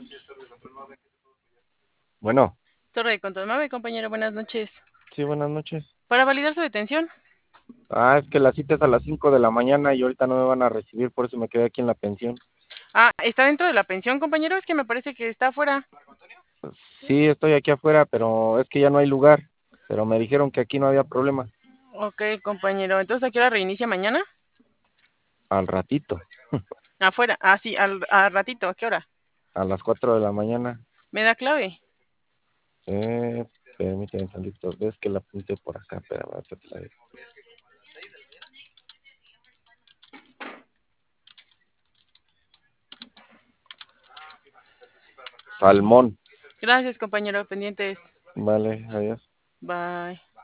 Bueno, Torre de Control 9, compañero, buenas noches. sí, buenas noches. Para validar su detención. Es que la cita es a las 5 de la mañana y ahorita no me van a recibir, por eso me quedé aquí en la pensión. Ah, ¿está dentro de la pensión, compañero? Es que me parece que está afuera. Sí, estoy aquí afuera, pero es que ya no hay lugar. Pero me dijeron que aquí no había problema. Ok, compañero. Entonces, ¿a qué hora reinicia mañana? Al ratito, Afuera. Ah, sí, al ratito. ¿A qué hora? a las 4 de la mañana. ¿Me da clave? Eh, Permíteme tantito. Ves que la apunté por acá, pero ahorita te la digo. Salmón. Gracias, compañero. Pendientes. Vale, adiós. Bye.